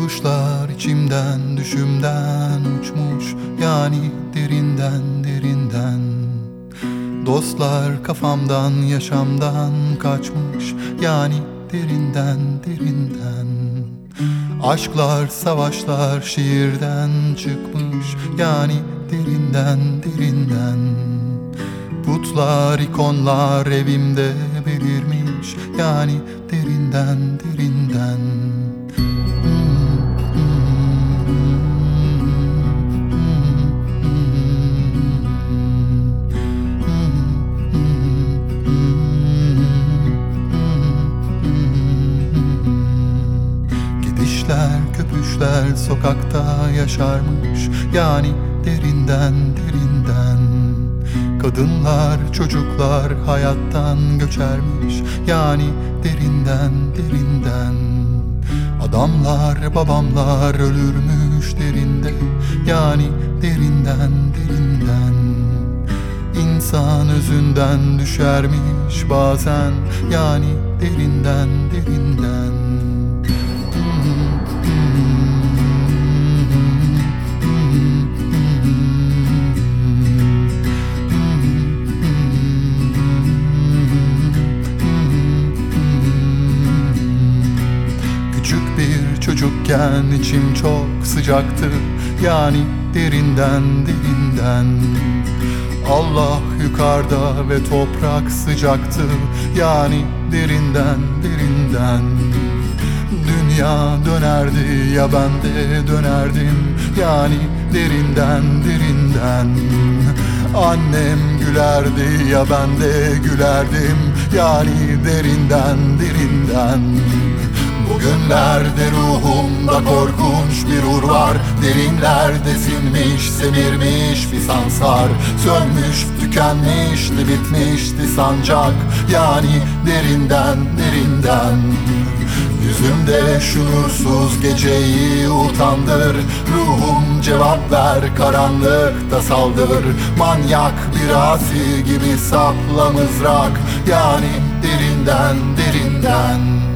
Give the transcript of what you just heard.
Kuşlar içimden düşümden uçmuş, yani derinden derinden. Dostlar kafamdan yaşamdan kaçmış, yani derinden derinden. Aşklar savaşlar şiirden çıkmış, yani derinden derinden. Putlar ikonlar evimde belirmiş, yani derinden derinden. Gidişler köpüşler sokakta yaşarmış, yani derinden derinden. Kadınlar çocuklar hayattan göçermiş, yani derinden derinden. Adamlar babamlar ölürmüş derinde, yani derinden derinden. İnsan özünden düşermiş bazen, yani derinden derinden. Küçük bir çocukken içim çok sıcaktı, yani derinden derinden. Allah yukarıda ve toprak sıcaktı, yani derinden derinden. Dünya dönerdi ya ben de dönerdim, yani derinden derinden. Annem gülerdi ya ben de gülerdim, yani derinden derinden. Bugünlerde ruhumda korkunç bir ur var. Derinlerde sinmiş, semirmiş bir sansar. Sönmüş, tükenmişti, bitmişti sancak, yani derinden derinden. Yüzümde şuursuz geceyi utandır. Ruhum cevap ver, karanlıkta saldır. Manyak bir asi gibi sapla mızrak, yani derinden derinden.